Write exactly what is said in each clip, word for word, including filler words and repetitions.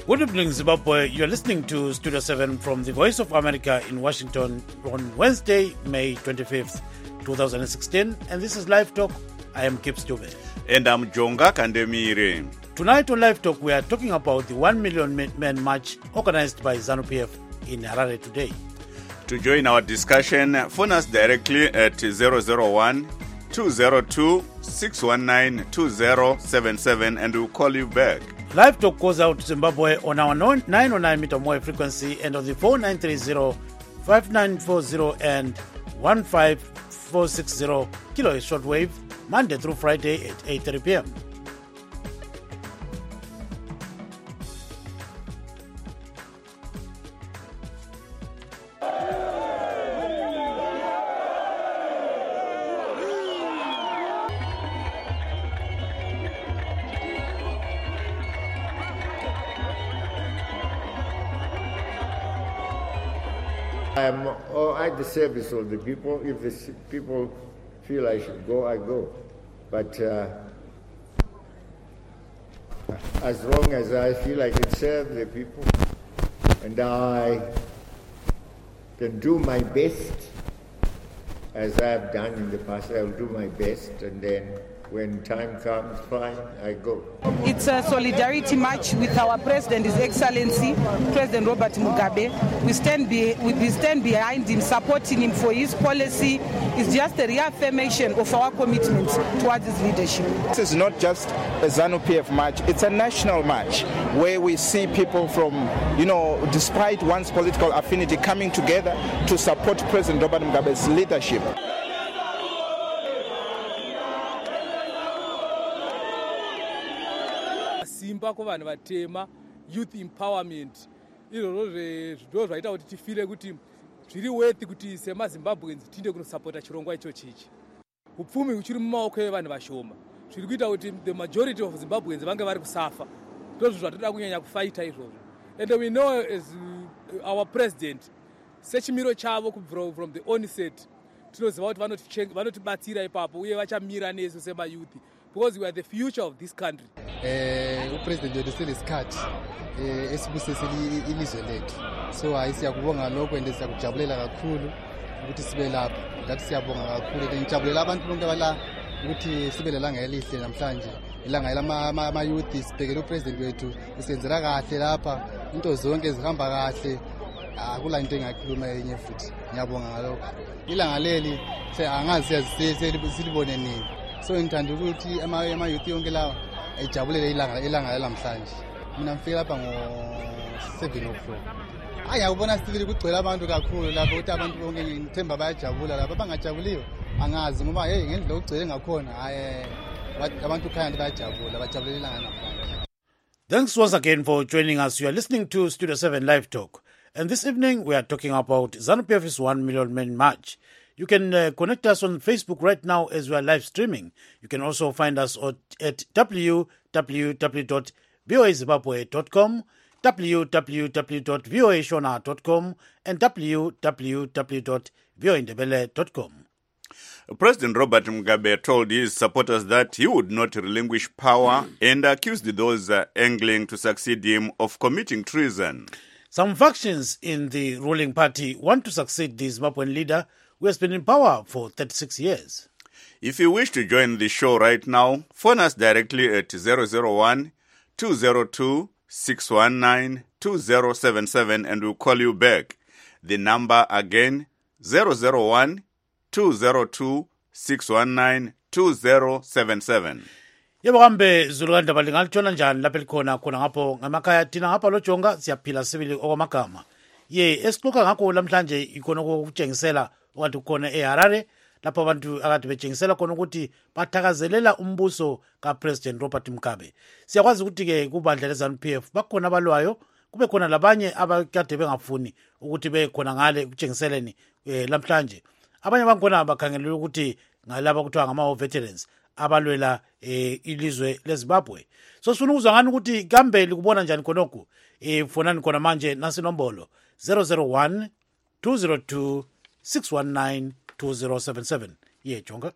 Good evening, Zimbabwe. You're listening to Studio seven from the Voice of America in Washington on Wednesday, May twenty-fifth, twenty sixteen. And this is Live Talk. I am Kip Stube. And I'm Jonga Kandemire. Tonight on Live Talk, we are talking about the one million men march organized by ZANU-P F in Harare today. To join our discussion, phone us directly at zero zero one, two zero two, six one nine, two zero seven seven and we'll call you back. Live Talk goes out to Zimbabwe on our nine oh nine meter wave frequency and on the four nine three zero, five nine four zero and one five four six zero kilohertz shortwave, Monday through Friday at eight thirty p.m. I am at the service of the people. If the people feel I should go, I go. But uh, as long as I feel I can serve the people and I can do my best, as I have done in the past, I will do my best, and then when time comes, fine, I go. It's a solidarity march with our President, His Excellency, President Robert Mugabe. We stand, be, we stand behind him, supporting him for his policy. It's just a reaffirmation of our commitment towards his leadership. This is not just a ZANU-P F march, it's a national march where we see people from, you know, despite one's political affinity, coming together to support President Robert Mugabe's leadership. Simba kwa vanhu vatema, youth empowerment, izvozvo ndo zvaita kuti tifile kuti zviri worth kuti semaZimbabweans tinde kunosapota chirongwa ichochi ichi. Upfumi uchiri mumaoko evanhu vashoma. Zviri kuita kuti the majority of Zimbabweans vange vari kusafa. Ndozvo zvatoda kunyanya kufaita izvozvo. And we know as our president, sechimiro chavo from, from the onset, tinoziva kuti vanotibatsira ipapo uye vachamira nesu semayouth. Because we are the future of this country. Eh upresident wedesele isikhathi eh esibuseseli ilizwe lethu. So ayisiyakubonga lokho ende siyakujabulela kakhulu ukuthi sibe lapha. Ngathi siyabonga kakhulu ende ngijabulela abantu bonke bala ukuthi sibe lelanga elihle namhlanje. Ilanga lama ama youth sibhekele upresident wethu usenzela kahle lapha. Into zonke zihamba kahle. Akula into engakhuluma enye futhi. Ngiyabonga ngalokho. Ilanga leli angazi silibone nini. So ngithanda ukuthi ama ama youth yonke lawa ejabulele ilanga ilanga lamhlanje. Mina ngifika lapha ngo seven o'clock. Hayi akubona sivile kugcwele abantu kakhulu lapho ukuthi abantu bonke ngithemba bayajabula lapha abangajabuliyo angazi ngoba hey ngendlela okugcwele ngakhona hayi abantu khaya bayajabula bajabulele ilanga lamhlanje. Thanks once again for joining us. You are listening to Studio seven Live Talk. And this evening we are talking about ZANU-P F's one million men march. You can uh, connect us on Facebook right now as we are live streaming. You can also find us at, at w w w dot v o a zimbabwe dot com, w w w dot v o a shona dot com, and w w w dot v o a ndebele dot com. President Robert Mugabe told his supporters that he would not relinquish power and accused those uh, angling to succeed him of committing treason. Some factions in the ruling party want to succeed the Zimbabwean leader who has been in power for thirty-six years. If you wish to join the show right now, phone us directly at zero zero one, two zero two, six one nine, two zero seven seven and we'll call you back. The number again, zero zero one, two zero two, six one nine, two zero seven seven. Yebo kambe zulukanda balingalitshona njani lapha likhona khona ngapho ngamakhaya thina ngapha lojonga siyaphila sibili okwamagama. Ye esixoxa ngakho namhlanje ikona ukutshengisela ukuthi khona eHarare lapho abantu akade betshengisela khona ukuthi bathakazelela umbuso kaPresident Robert Mugabe. Siyakwazi ukuthi ke kubandla leZANU-P F bakhona abalwayo kube khona labanye abakade bengafuni ukuthi bekhona ngale kutshengiseleni namhlanje. Abanye bakhona bakhangelela ukuthi ngalaba kuthiwa ngama veterans abalwela eh, ilizwe leZimbabwe. So sifuna ukuzwa ngani ukuthi kambe likubona njani khonokho. Eh fonani khona manje nasi nombolo zero zero one, two zero two, six one nine, two zero seven seven. Yeah, Jonga.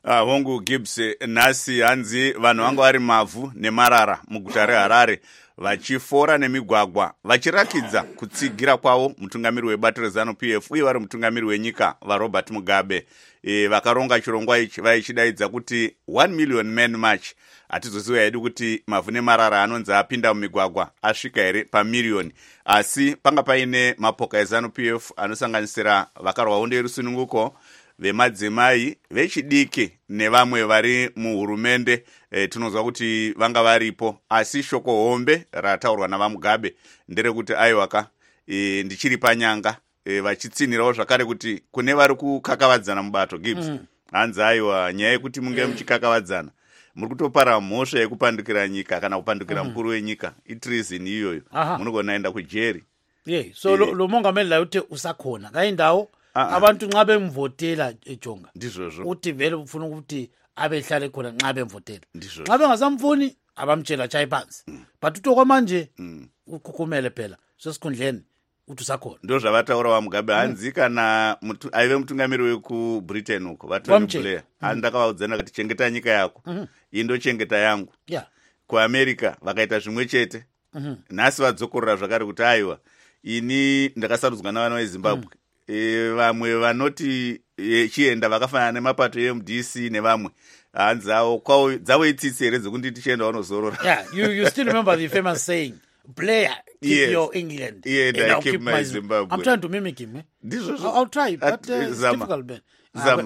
Uh, hongu Gibbs, nhasi hanzi vanhu vanga vari mavhu nemarara muguta reHarare vachifora nemigwagwa vachirakidza kutsigira kwavo mutungamiri webato reZanu P F uye vari mutungamiri wenyika vaRobert Mugabe. E, vakaronga chirongwa ichi vaichidaidza kuti one million men march. Hatizoziva hedu kuti mavhu nemarara anonzi apinda mumigwagwa asvika here pamiliyoni, asi panga paine mapoka eZanu P F anosanganisira vakarwa hondo yerusununguko, vemadzimai, vechidiki nevamwe vari muhurumende. E, tinozwa kuti vanga varipo, asi shoko hombe rataurwa navaMugabe nderekuti aiwaka e, ndichiri panyanga e, vachitsinirawo zvakare kuti kune vari kukakavadzana mubato Gibbs. Mm. Hanzi aiwa nyaya yekuti munge muchikakavadzana muri kutopara mhosva yekupandukira nyika kana kupandukira mukuru mm. wenyika, itreason iyoyo, munogona enda kujeri. Yeah, so lo, lo mongameli la uthi usakhona kaindawo abantu nxa bemvotela ejonga ndizvozvo uthi vele ufuna ukuthi abehlale khona nxa bemvotela, nxa bengasamfuni abamtshela chayi phansi. mm. But utokwa manje mm. ukhukhumele phela sesikhundleni uthi usakhona. Ndo zvavataura vaMugabe. Hanzi mm. kana mutu, aive mutungamiri wekuBritain uko Tony Blair mm. ndakavaudzana kuti chengeta nyika yako mm. indochengeta yangu. Yeah. KuAmerica vakaita zvimwe chete. mm-hmm. Nhasi vadzokorora zvakare kuti aiwa ini ndakasarudzwa navana veZimbabwe. mm. E, vamwe vanoti e, chienda vakafanana nemapato eM D C nevamwe hanzi avo kwavo dzavo itsitsi here dzekuti tichienda vanozorora. Yeah, you, you still remember the famous saying, Blair, keep yes. your England. Yeah, and and I keep, keep my Zimbabwe. I'm trying to mimic him. Eh? I'll, I'll try, but uh, it's Zama. difficult, man. Zama.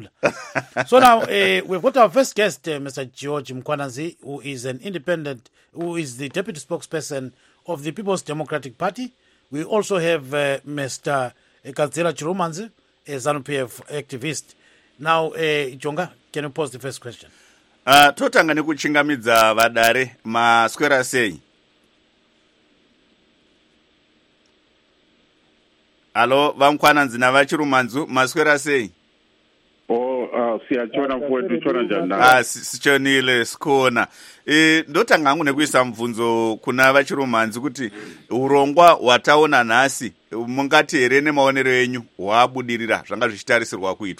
Uh, so now uh, we've got our first guest, uh, Mister George Mkhwanazi, who is an independent, who is the deputy spokesperson of the People's Democratic Party. We also have uh, Mister Kadzela Chirumanzi, a ZANU P F activist. Now, uh, Jonga, can you pose the first question? Uh, totanga nekuchingamidza vadare maswera sei. Alo, vaMkhwananzi navaChirumanzu maswera sei? Oh, uh, siyachona mfowethu chona njani? Ah, sichonile sikona. Eh, ndotanga hangu nekuisa mvunzo kuna vaChirumanzi kuti urongwa wataona nhasi mungati here nemaonero enyu hwabudirira zvanga zvichitarisirwa kuitwa.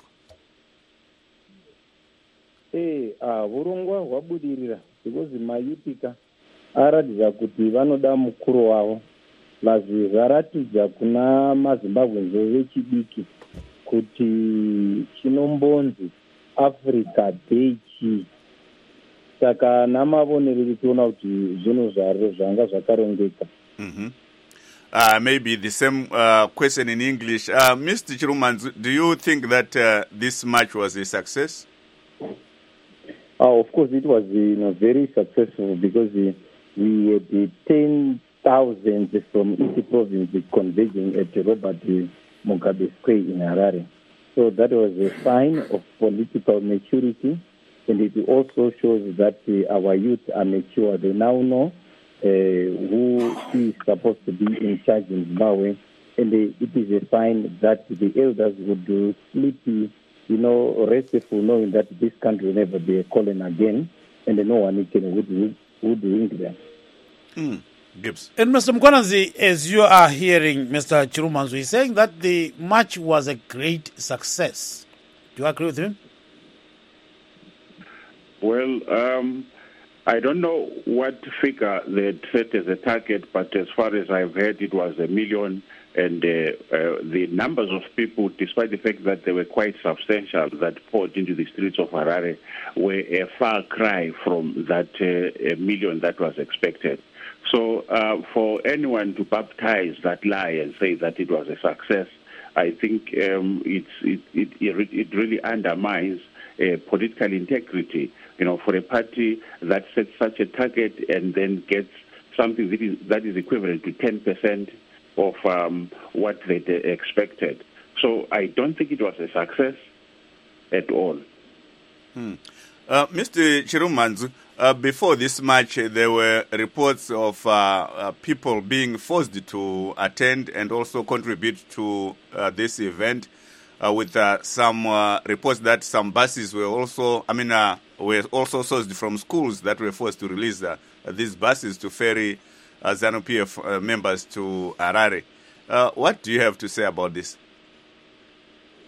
Eh, ah, urongwa hwabudirira because mayutika aratidza kuti vanoda mukuru wavo. Lazvi zvaratidza kuna maZimbabwenzi vechidiki kuti chinombonzi Africa Day chi. Saka namavonero tiona kuti zvinhu zvaro zvanga zvakarongeka. Mhm. Uh, maybe the same uh, question in English. Uh, Mister Chirumanzu, do you think that uh, this match was a success? Uh, of course, it was uh, you know, very successful because uh, we had uh, ten thousands from each province converging at Robert Mugabe Square in Harare. So that was a sign of political maturity, and it also shows that uh, our youth are mature. They now know uh, who is supposed to be in charge in Zimbabwe, and uh, it is a sign that the elders would do sleepy, you know, restful, knowing that this country will never be a colony again, and no one can would would win there. Mm. Gibbs. And Mister Mkhwanazi, as you are hearing Mister Chirumanzu, he's saying that the match was a great success. Do you agree with him? Well, um, I don't know what figure they had set as a target, but as far as I've heard, it was a million. And uh, uh, the numbers of people, despite the fact that they were quite substantial, that poured into the streets of Harare, were a far cry from that uh, a million that was expected. So uh, for anyone to baptize that lie and say that it was a success, I think um, it's, it, it, it really undermines uh, political integrity. You know, for a party that sets such a target and then gets something that is, that is equivalent to ten percent of um, what they expected. So I don't think it was a success at all. Hmm. Uh, Mister Chirumanzu, uh, before this match, uh, there were reports of uh, uh, people being forced to attend and also contribute to uh, this event, uh, with uh, some uh, reports that some buses were also, I mean, uh, were also sourced from schools that were forced to release uh, these buses to ferry uh, ZANU P F uh, members to Harare. Uh, what do you have to say about this?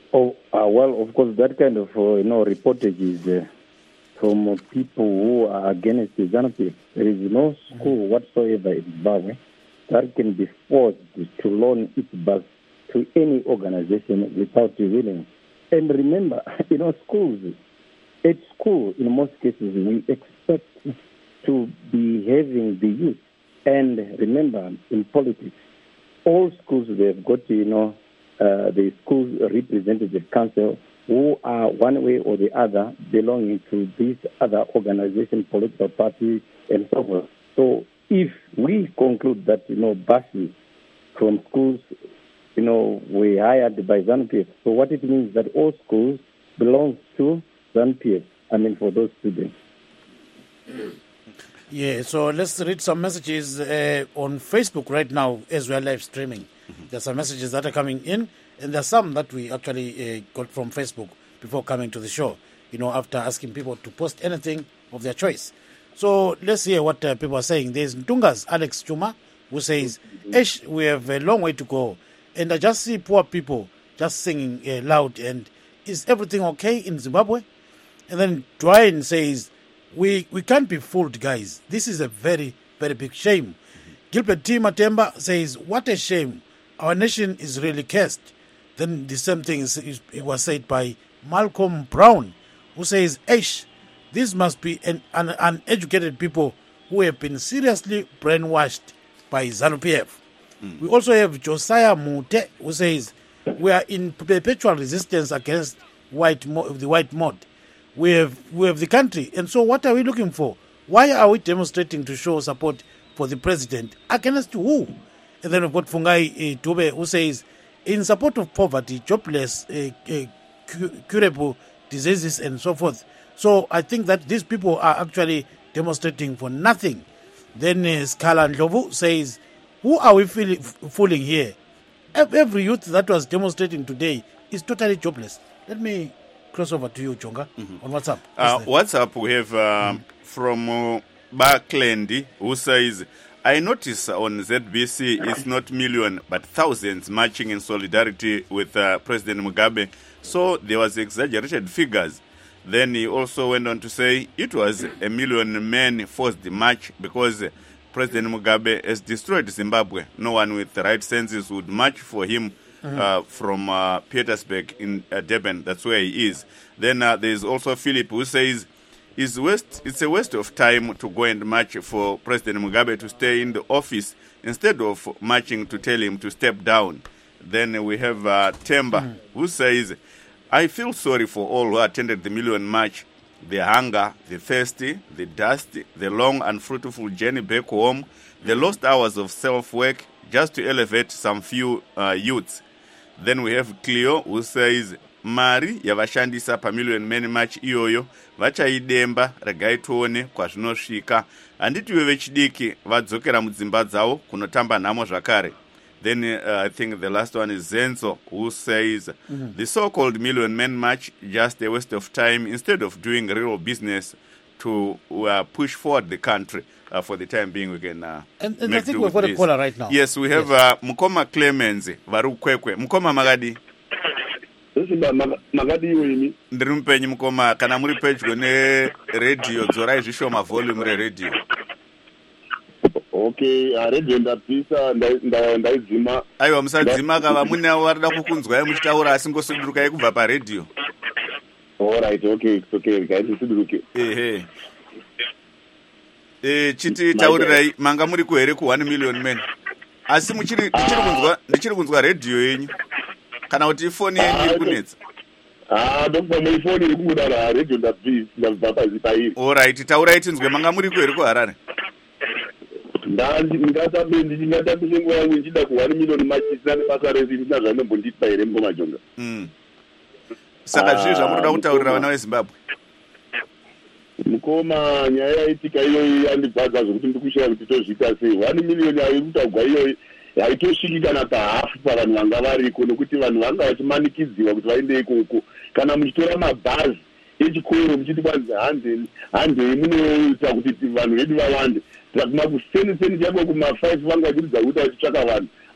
Oh, uh, well, of course, that kind of, uh, you know, reportage is uh, from uh, people who are against the ZANU-P F. There is no school whatsoever in Zimbabwe that can be forced to loan its bus to any organization without willing. And remember, you know, schools, at school, in most cases, we expect to be having the youth. And remember, in politics, all schools, they've got, you know, uh, the school representative council who are one way or the other belonging to this other organization, political party, and so forth. So if we conclude that, you know, buses from schools, you know, were hired by ZANU-P F, so what it means is that all schools belong to ZANU-P F, I mean, for those students. Yeah, so let's read some messages uh, on Facebook right now as we are live streaming. Mm-hmm. There's some messages that are coming in, and there's some that we actually uh, got from Facebook before coming to the show, you know, after asking people to post anything of their choice. So let's hear what uh, people are saying. There's Ntunga's Alex Chuma, who says, Ish, we have a long way to go, and I just see poor people just singing uh, loud, and is everything okay in Zimbabwe? And then Dwayne says, We we can't be fooled, guys. This is a very, very big shame. Mm-hmm. Gilbert T. Matemba says, what a shame. Our nation is really cursed. Then the same thing is, is, it was said by Malcolm Brown, who says, Eish, this must be an, an uneducated people who have been seriously brainwashed by ZANU-P F. Mm. We also have Josiah Mute, who says, we are in perpetual resistance against white mo- the white mod. We have we have the country, and so what are we looking for? Why are we demonstrating to show support for the president? Against who? And then we've got Fungai uh, Tobe, who says, in support of poverty, jobless, uh, uh, curable diseases, and so forth. So I think that these people are actually demonstrating for nothing. Then uh, Skala Ndlovu says, who are we feeling, fooling here? Every youth that was demonstrating today is totally jobless. Let me cross over to you, Chonga, mm-hmm. on WhatsApp. Uh, WhatsApp, we have uh, mm. from uh, Barclendi, who says, I notice on Z B C it's not million but thousands marching in solidarity with uh, President Mugabe. So there was exaggerated figures. Then he also went on to say it was a million men forced the march because President Mugabe has destroyed Zimbabwe. No one with the right senses would march for him. Mm-hmm. Uh, from uh, Petersburg in uh, Durban, that's where he is. Then uh, there is also Philip, who says it's, waste, it's a waste of time to go and march for President Mugabe to stay in the office instead of marching to tell him to step down. Then we have uh, Temba, mm-hmm. who says, I feel sorry for all who attended the Million March. The hunger, the thirsty, the dust, the long and fruitful journey back home, the lost hours of self-work just to elevate some few uh, youths. Then we have Cleo, who says, Mari yavashandisa pa Million Men March iyoyo vachaidemba regai tuone kwazvinosvika handitiwe vechidiki vadzokera mudzimba dzavo kunotamba nhamo zvakare. Then uh, I think the last one is Zenzo, who says mm-hmm. the so-called Million Men March just a waste of time instead of doing real business to uh, push forward the country. Uh, for the time being, we can uh, and, and make I think do we've got a caller right now. Yes, we have yes. uh, Mukoma Clemens Varukwekwe. Mukoma Magadi. Magadi wini. Ndiri mupenyu Mukoma, kana muri pedyo ne radio dzorai zvishoma volume re radio. Okay, uh, radio ndapisa ndaidzima. Aiwa musadzima kava mune varida kukunzwai muchitaura asingosudurukai kubva pa radio. All right, okay, it's okay. Ngaisuduruke. Ehe. Eh chiti taurirai manga muri kuhere ku one million men. Asi muchiri ndichiri kunzwa ndichiri kunzwa radio yenyu. Kana kuti phone yenyu iri kunetsa. Ah, ndokubva muri phone iri kubuda ra radio ndabvi ndabva pairi. All right, taurai tinzwe manga muri kuhere ku Harare. Ndandi ngatabe ndingatambise nguva yangu ndichida ku one million machisa nebasa resi ndina zvanombondipa here Mukoma Jonga. Mm. Saka zvizvi zvamunoda kutaurira vana veZimbabwe. Mukoma nyaya yaitika iyoyi yandibvadza zvokuti ndikushaya kuti tozviita sei. one million yairi kutaurwa iyoyi haitosviki kana pahafu pavanhu vanga variko nokuti vanhu vanga vachimanikidziwa kuti vaende ikoko. Kana muchitora mabhazi echikoro muchiti kwanzi hande handei munoita kuti vanhu vedu vawande. Takuma kuseni seni chako kuma five vanga vachiridza kuti vachitsvaka vanhu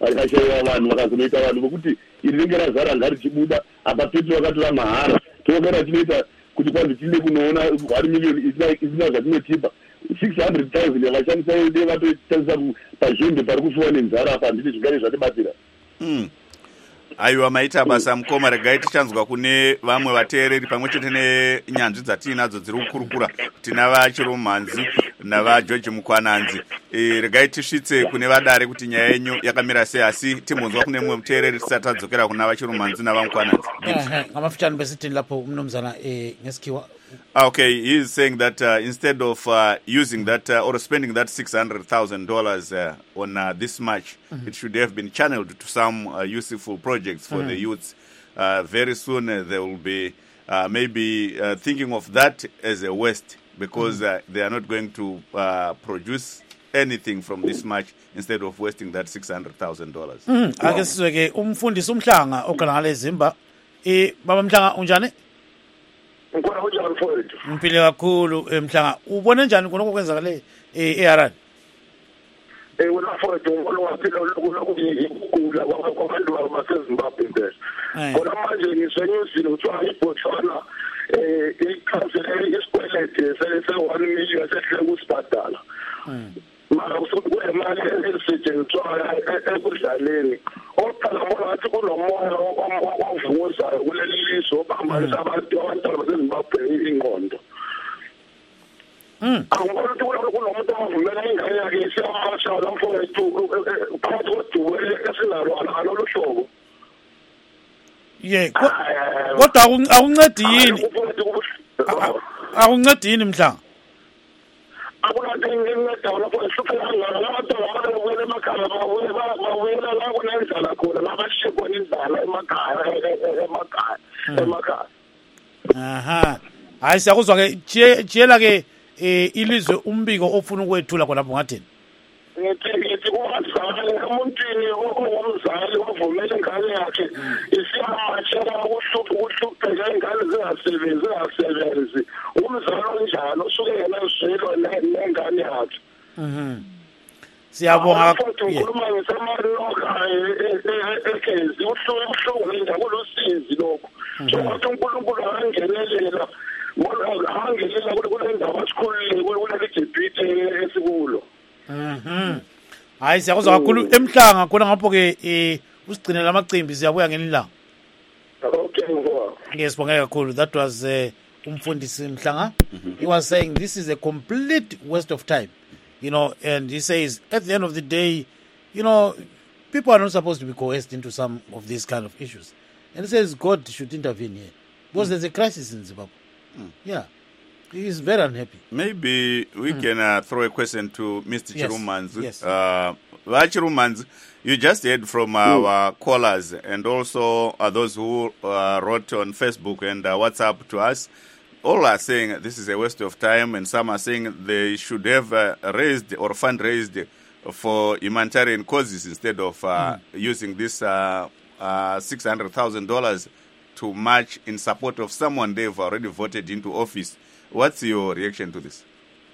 akashaiwa vanhu vakazonoita vanhu vokuti iri ringe razara nga richibuda apa petro vakatora mahara tokera tinoita kuti kwanzi tinde kunoona one million isina zvatinotipa six hundred thousand yavashandisa ide vatoshandisa pazvimbe pari kufiwa nenzara apa handiti zvingari zvatibatsira. aiwa maita basa mukoma regai tichanzwa kune vamwe vateereri pamwe chete nenyanzvi dzatiinadzo dziri kukurukura tina vaChirumhanzi navaGeorge Mukwananzi. E, regai tisvitse kune vadare kuti nyaya yenyu yakamira sei, asi timbonzwa kune mumwe muteereri tisati tadzokera kuna vaChirumhanzi navaMukwananzi. ngamafitshane besithini lapho umnumzana eh ngesikhiwa. Okay, he is saying that uh, instead of uh, using that uh, or spending that six hundred thousand dollars uh, on uh, this march, mm-hmm. it should have been channeled to some uh, useful projects for mm-hmm. the youths. Uh, very soon uh, they will be uh, maybe uh, thinking of that as a waste because mm-hmm. uh, they are not going to uh, produce anything from this march instead of wasting that six hundred thousand dollars. Mm-hmm. Ake sizweke umfundisi uMhlanga ogala ngale Zimba. Eh baba Mhlanga unjani? Ngikona kunjani mfowethu? Mphile kakhulu Mhlanga. Ubone njani konke okwenzakale eh eHarare? Eh wena mfowethu ngibona waphila lokugula kwabantu baseZimbabwe nje. Kodwa manje ngisenyuzile uthiwa iBotswana eh ikhansela isikwelede sele one million sehle kusibhadala. Mara usukuwe imali esetshenziswa ekudlaleni. Oqala mbona ngathi kunomoya wavuza kuleli lizwe obambanisa abantu abantwana baseZimbabwe ingqondo. Mm. Angibona ukuthi kunomuntu ovumela ingane yakhe isiyamasha lamfowethu phakathi koduwe esinalo alolu hlobo. Yeah, kodwa akuncedi yini? Akuncedi yini Mhlanga? Akunanto nginceda lapho esifuna abantu ababuyela emakhaya bawela bawela la kunendlela khona labashiye khona indlela emakhaya emakhaya emakhaya. Aha. Hayi siyakuzwa ke jiyela ke ilizwe umbiko ofuna ukwethula khona lapho ngathini? Ngithi ngithi kwazali umuntwini ongumzali ovumela ingane yakhe isiyamashela ukuhlupha ukuhlupha ingane zingasebenzi zingasebenzi umzali onjalo usuke yena uzwelo nengane yakhe. Mhm. Siyabonga ukukhuluma ngesamaloka ekezi uhlupha uhlungu njalo lusizi lokho. So ukuthi uNkulunkulu angenelela bona angenelela kule ndawo asikhulile kule Egypt esikulo. Mhm. Hayi siyakuzwa kakhulu eMhlanga khona ngapho ke eh usigcinela amacimbi siyabuya ngelilanga. Okay ngwa. Ngiyasibonga kakhulu. That was uh, umfundisi Mhlanga. Mm-hmm. He was saying this is a complete waste of time. You know, and he says at the end of the day, you know, people are not supposed to be coerced into some of these kind of issues. And he says God should intervene here because mm. there's a crisis in Zimbabwe. Mm. Yeah. He is very unhappy. Maybe we mm. can uh, throw a question to Mister Yes. Chirumhanzi. Yes. Uh, Chirumhanzi, you just heard from our mm. callers and also uh, those who uh, wrote on Facebook and uh, WhatsApp to us. All are saying this is a waste of time, and some are saying they should have uh, raised or fundraised for humanitarian causes instead of uh, mm. using this uh, uh, six hundred thousand dollars to march in support of someone they've already voted into office. What's your reaction to this?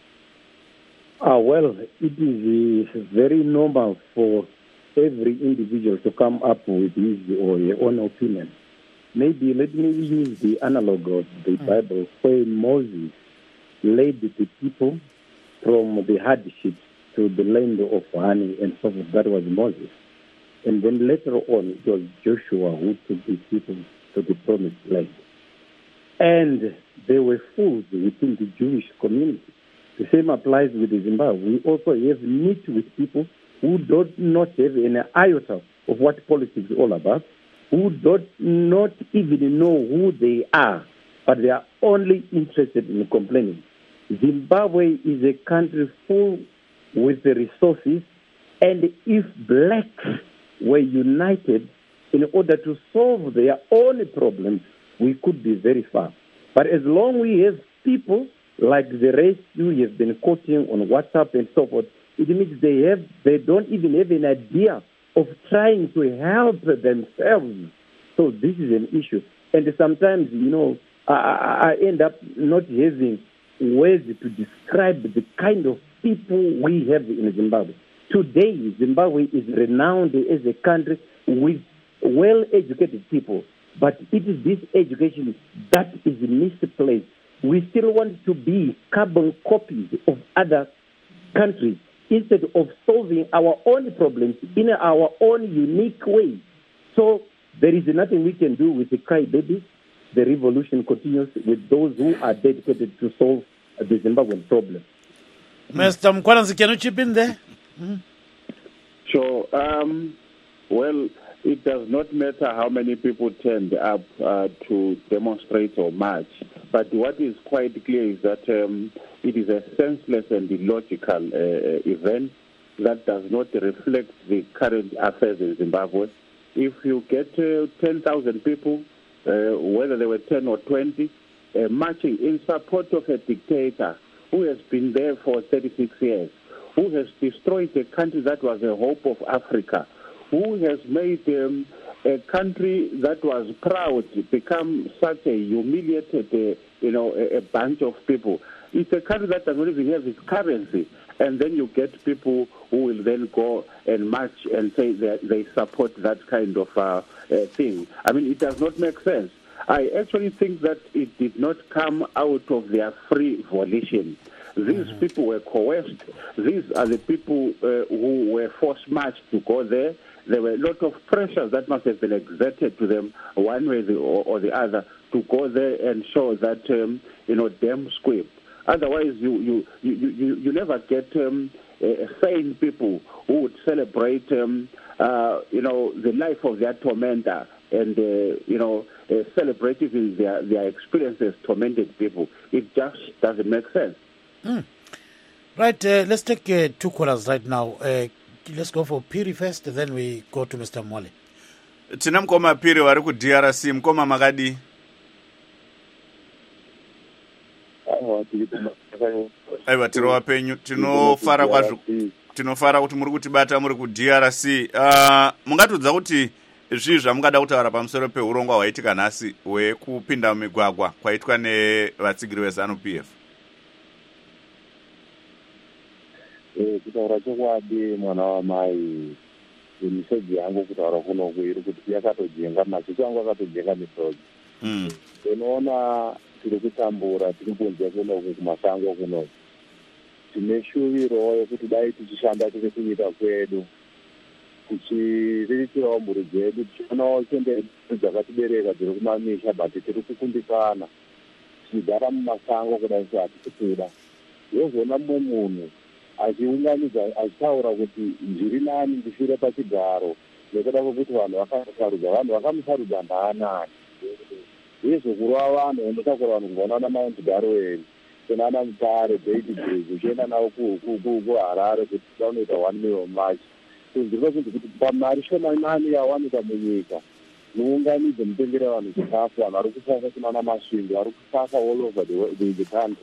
Ah, well, it is uh, very normal for every individual to come up with his or her own opinion. Maybe let me use the analog of the mm. Bible where Moses led the people from the hardships to the land of honey and so forth. That was Moses. And then later on, it was Joshua who took the people to the promised land. And there were fools within the Jewish community. The same applies with the Zimbabwe. We also have meet with people who do not have an iota of what politics is all about, who do not even know who they are, but they are only interested in complaining. Zimbabwe is a country full with the resources, and if blacks were united in order to solve their own problems, we could be very far. But as long we have people like the rest you have been quoting on WhatsApp and so forth, it means they have they don't even have an idea of trying to help themselves. So this is an issue. And sometimes, you know, I, I end up not having words to describe the kind of people we have in Zimbabwe. Today, Zimbabwe is renowned as a country with well-educated people, but it is this education that is misplaced. We still want to be carbon copies of other countries instead of solving our own problems in our own unique way. So there is nothing we can do with the crybabies. The revolution continues with those who are dedicated to solve the Zimbabwean problem. Mister Mkwananzi, can you chip in there? Mm. Sure. Um, well, it does not matter how many people turned up uh, to demonstrate or march, but what is quite clear is that um, it is a senseless and illogical uh, event that does not reflect the current affairs in Zimbabwe. If you get uh, ten thousand people, uh, whether they were ten or twenty, uh, marching in support of a dictator who has been there for thirty-six years, who has destroyed a country that was a hope of Africa, who has made um, a country that was proud become such a humiliated, uh, you know, a, a bunch of people. It's a country that does not even have its currency. And then you get people who will then go and march and say that they support that kind of uh, uh, thing. I mean, it does not make sense. I actually think that it did not come out of their free volition. These mm-hmm. people were coerced. These are the people uh, who were forced marched to go there. There were a lot of pressures that must have been exerted to them one way or, or the other to go there and show that, um, you know, damn squib. Otherwise, you you, you, you, you never get um, uh, sane people who would celebrate, um, uh, you know, the life of their tormentor and, uh, you know, uh, celebrate even their, their experiences tormented people. It just doesn't make sense. Mm. Right, uh, let's take uh, two callers right now. Uh, let's go for Piri first, and then we go to Mister Mwale. Tina mkoma Piri wari ku D R C, mkoma makadi? Aiwa tirowa penyu, tinofara kwazvo, tinofara kuti muri kutibata muri ku D R C. Uh, mungatudza kuti zvii zvamungada kutaura pamusoro peurongwa hwaitika nhasi hwekupinda mumigwagwa kwaitwa nevatsigiri veZANU P F? Kutaura chokwadi mwana wamai, misodzi yangu kutaura kunoku iri kuti yakatojenga, maziso angu akatojenga misodzi. Unoona tiri kutambura, tiri kunze kunoku kumasango kunoku. Tine shuviro yekuti dai tichishanda tiri kunyika kwedu, tichiriritirawo mhuri dzedu, tichionawo chemberi dzakatibereka dziri kumamisha, bati tiri kukundikana, tichigara mumasango kudai sehatisi kuda. Yozoona mumwe munhu achiunganidza achitaura kuti ndiri nani ndifire pachigaro nekuda kwekuti vanhu vakamusarudza, vanhu vakamusarudza ndaanani. Vezvokurova vanhu vanotakura vanhu kuvaona maendigaro eni senana Mutare, David Bridge, uchienda navo kuHarare kuti vanoita one million march. Ndinoda kuti pamari shomanani yawanika munyika muunganidze mutengere vanhu chikafu, vanhu vari kusasa senana Masvingo, vari kusasa all over the, the country.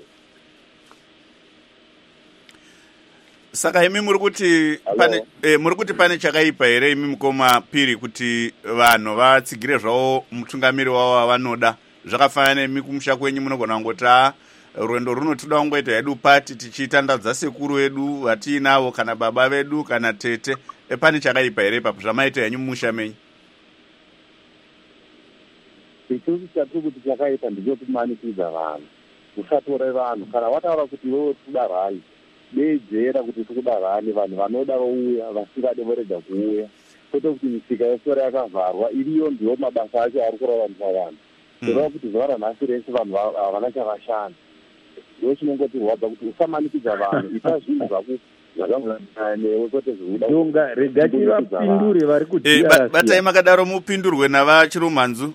Saka imi muri kuti pane eh, muri kuti pane chakaipa here imi mukoma Piri kuti vanhu vatsigire zvavo mutungamiri wavo wavanoda? Zvakafanana nemi kumusha kwenyu munogona kungoti rwendo runotoda kungoita hedu pati tichitandadza sekuru vedu vatiinavo kana baba vedu kana tete. E, pane chakaipa here ipapo zvamaita henyu mumusha menyu? Isusu chatiri kuti chakaipa ndechekumanikidza vanhu, usatore vanhu. Kana wataura kuti iwewe kuda rali, dedzera kuti tikuda rani, vanhu vanoda vouya, vasingade vorega kuuya. Kwete kuti misika yesore yakavharwa, iriyo ndiwo mabasa acho ari kuraramisa vanhu. Kureva kuti zuva ranhasi rese vanhu havana chavashanda. Ndo chinongoti rwadza kuti usamanikidza vanhu, ita zvinhu zvako zvakangonewe kwete zviuda. Dunga regati vapindure vari ku D R C. Batai makadaro mupindurwe navachirumanzu.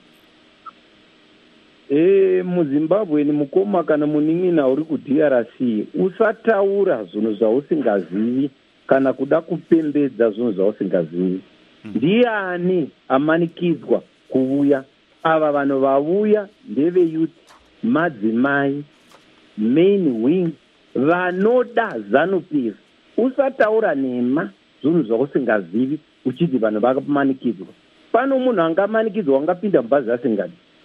E, muZimbabwe ni mukoma kana munin'ina uri ku D R C usataura zvinhu zvausingazivi kana kuda kupembedza zvinhu zvausingazivi. Ndiani amanikidzwa kuuya? Ava vanhu vauya ndeve youth, madzimai, main wing, vanoda ZANU P F. Usataura nema zvinhu zvausingazivi uchiti vanhu vakamanikidzwa. Pano munhu angamanikidzwa angapinda mubhazi asingadi.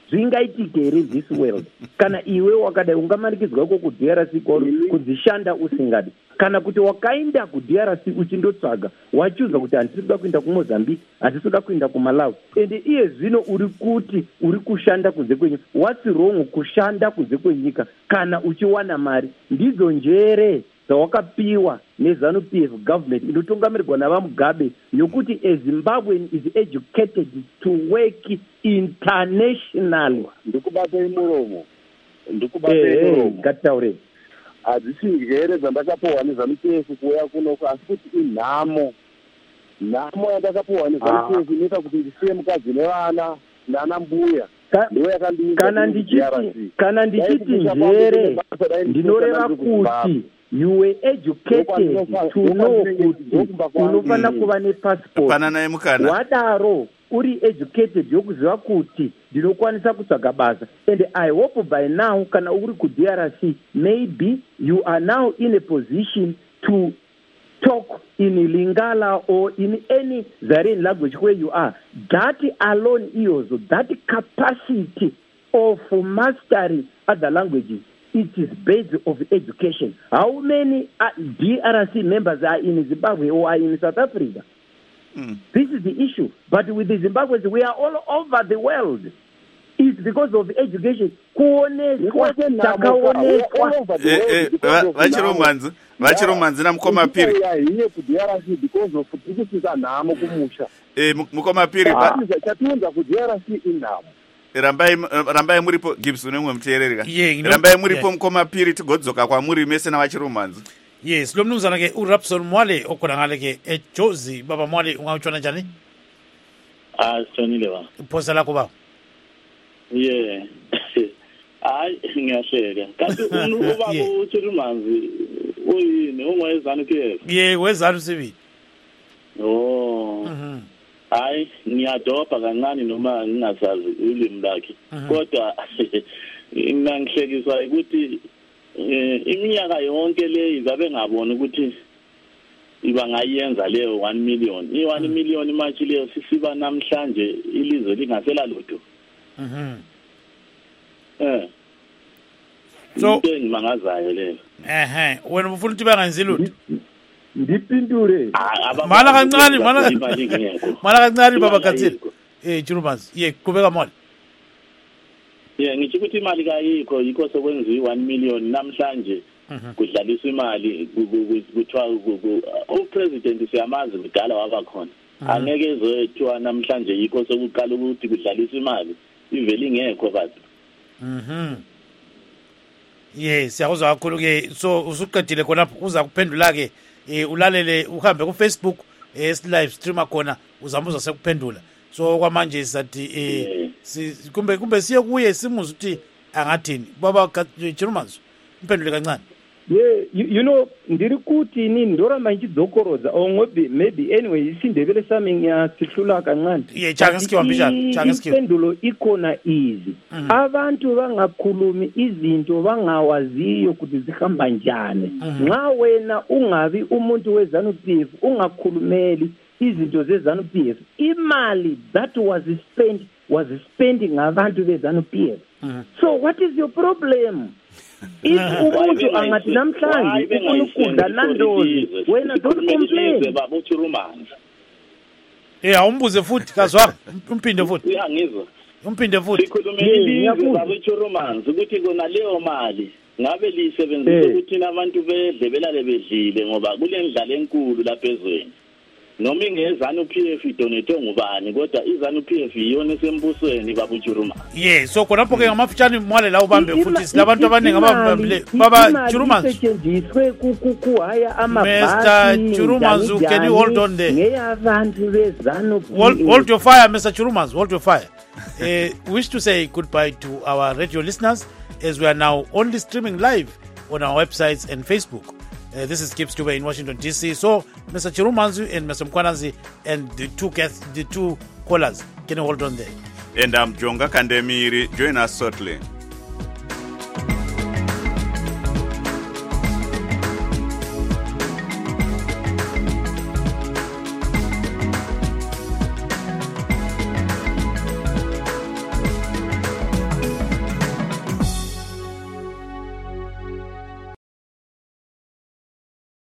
zvingaitike here this world kana iwe wakadai ungamanikidzwa iko ku-D R C kudzishanda usingadi, kana kuti wakaenda ku-D R C uchindotsvaga wachuza kuti handisi kuda kuenda kumozambique, handisi kuda kuenda kumalawi, ende iye zvino uri kuti uri kushanda kunze kwenyika. What's wrong kushanda kunze kwenyika kana uchiwana mari? Ndidzo njere dzawakapiwa neZANU-P F government inotungamirirwa navaMugabe yokuti a Zimbabwean is educated to work internationally. Ndikubate muromo ndikubate muromo gataure adzisi njere dzandakapiwa neZANU-P F kuya kuno, asi kuti inhamo nhamo yandakapiwa neZANU-P F inoita kuti ndisiye mukadzi nevana nana mbuya. Kana ndichiti kana ndichiti njere ndinoreva kuti you were educated to know kuti unofana kuva nepassport. Pana naye mukana wadaro uri educated yokuziva kuti ndinokwanisa kutsvaga basa, and I hope by now kana uri ku-D R C maybe you are now in a position to talk in Lingala or in any Zarian language where you are. That alone is that capacity of mastering other languages. It is based of education. How many D R C members are in Zimbabwe or are in South Africa? Mm. This is the issue. But with the Zimbabweans, we are all over the world. It's because of education. Vachiromanzi vachiromanzi namukoma piri because of kutisisa nhamo kumusha. Eh, mukoma piri chatiunza ku-D R C inhamo. Rambai rambai muripo Gibson nemwe muteerereka. Rambai muripo mukoma piri tigodzoka kwamuri mese navachiromanzi. Yes, lo mnumzana ke uRapson Mwale okhona ngale ke eJozi. Baba Mwale ungawutshona njani? Ah, sonile ba. Phosa lakho ba. Yeah. Hayi ngiyahleka. Kanti ubaba uThulumanzi uyini ungwezanu-P F? Yeah, wezanu sibili. Oh. Mhm. Hayi ngiyadopha kancane noma ngingasazi ulimi lakhe. Kodwa mina ngihlekiswa ukuthi iminyaka yonke le izabe ngabona ukuthi iba ngayenza leyo one million. I one million manje leyo sisiba namhlanje ilizwe lingasela lutho. Mhm. Eh. So mangazayo le. Ehe, wena ufuna ukuthi bangenzi lutho? Ndipindure. Mala kancane, mala. Mala kancane baba Katsila. Eh, Chirumanzi. Ye, kubeka mali. Yeah, ngithi ukuthi imali kayikho yikho sokwenziwa one million namhlanje kudlaliswa imali kuthiwa upresident siyamazi kudala waba khona. Angeke ezothiwa namhlanje yikho sokuqala ukuthi kudlaliswa imali iveli ngekho bathi. Mhm. Yes, siyakuzwa kakhulu ke. So usuqedile khona uza kuphendula ke eh ulalele uhambe ku Facebook eh live streamer khona uzambuza sekuphendula. So kwamanje sizathi eh si kumbe kumbe siye kuye simuze ukuthi angathini baba Chirumanzi mphendule kancane. Yeah, you, you know ndiri kuti nini ndoramba nchidzokorodza or maybe maybe anyway isindebele sami ngiyasihlula kancane. Yeah, changiskiwa mbijana changiskiwa. Impendulo ikona easy. Mm. Abantu bangakhulumi izinto bangawaziyo ukuthi zihamba njani. Nxa wena ungabi umuntu weZANU-P F ungakhulumeli izinto zeZANU-P F, imali that was spent was spending ngabantu beZANU-P F. Mm. So what is your problem? If umuntu angathi namhlanje ufuna ukudla nandozi wena don't complain. Baba uThulumanzi. Eh awumbuze futhi kazwa umpinde futhi. Uyangizwa. Umpinde futhi. Sikhulumile baba uThulumanzi ukuthi kona leyo mali ngabe lisebenzisa ukuthi nabantu bedle belale bedlile ngoba kule ndlala enkulu lapha ezweni. Noma ingeZANU-P F idonate ngubani kodwa iZANU-P F iyona esembusweni baba uThulumanzi. Yeah, so khonapho ke ngamafutshane Mwale la ubambe futhi silabantu abaningi ababambile baba Chirumanzi. Isetshenziswe kuhaya amabhasi. Mister Chirumanzi, can you hold on there? Ngeyabantu beZANU-P F. Hold, hold your fire, Mister Chirumanzi, hold your fire. uh, wish to say goodbye to our radio listeners as we are now only streaming live on our websites and Facebook. Uh, this is Gibbs Dube in Washington D C. So, Mister Chirumanzi and Mister Mkwananzi and the two guests, the two callers, can you hold on there? And I'm Jonga Kandemiri. Join us shortly.